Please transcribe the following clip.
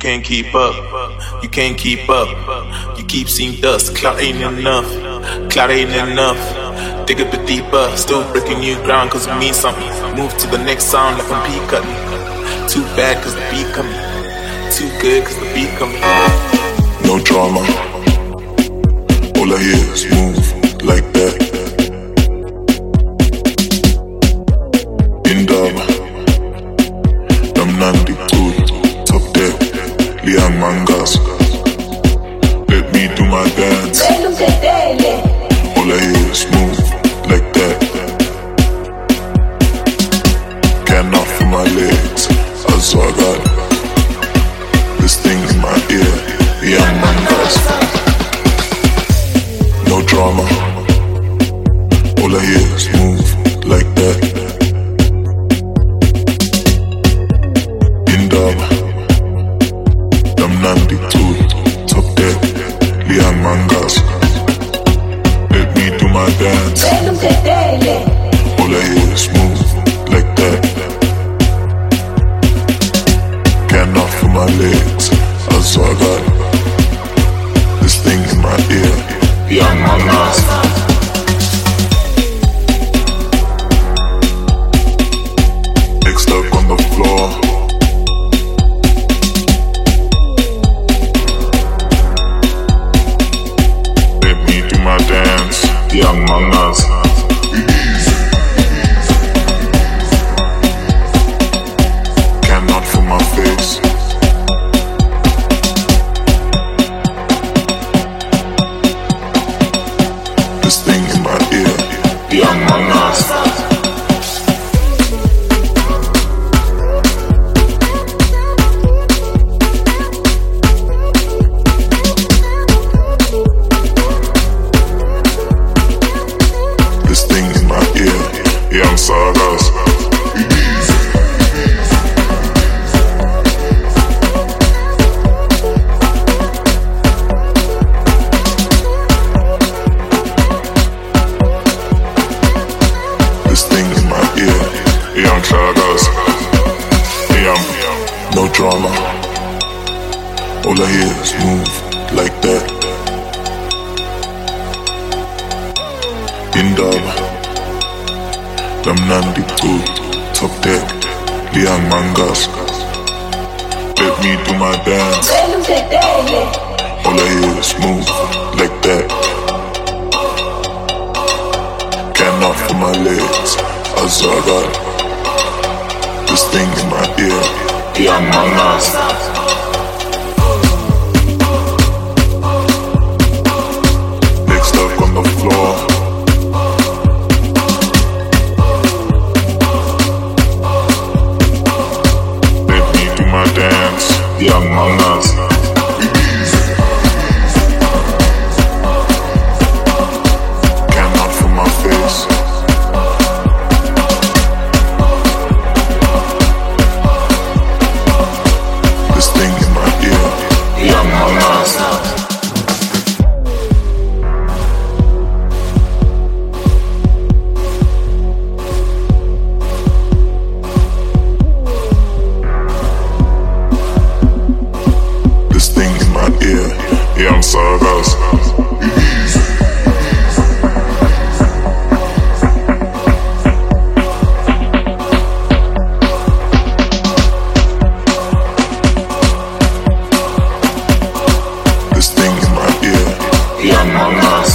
can't keep up. You can't keep up. You keep seeing dust. Cloud ain't enough. Cloud ain't enough. Dig a bit deeper. Still breaking new ground cause it means something. Move to the next sound like I'm beat cutting. Too bad cause the beat coming. Too good cause the beat coming. No drama. All I hear is move like that. Indaba Namnandi Tut Top Deck Liang Mangas. Let me do my dance. All I hear is move like that. Cannot feel my legs. Also I got this thing in my ear. Liang Mangas. No drama. All I hear is move like that. Indaba Namnandi Tut Top Deck Liang Mangas. Let me do my dance. All I hear is move like that. Cannot feel my legs. Also I got this thing in my ear. Liang Mangas. Next up on the floor. Let me do my dance. Liang Mangas. Cannot feel my face. This thing in my ear. Liang Mangas. This thing in my ear. Young Sagas. This thing in my ear. Young Sagas. No drama. All I hear is move like that. Indaba Namnandi Tut Top Deck Liang Mangas. Let me do my dance. All I hear is move like that. Cannot feel my legs. Also I got this thing in my ear. Liang Mangas. Next up on the floor. Let me do my dance. Liang Mangas. Cannot feel my face. This thing in my ear. Liang Mangas. This thing in my ear. Young Sagas. This thing in my ear. Liang Mangas.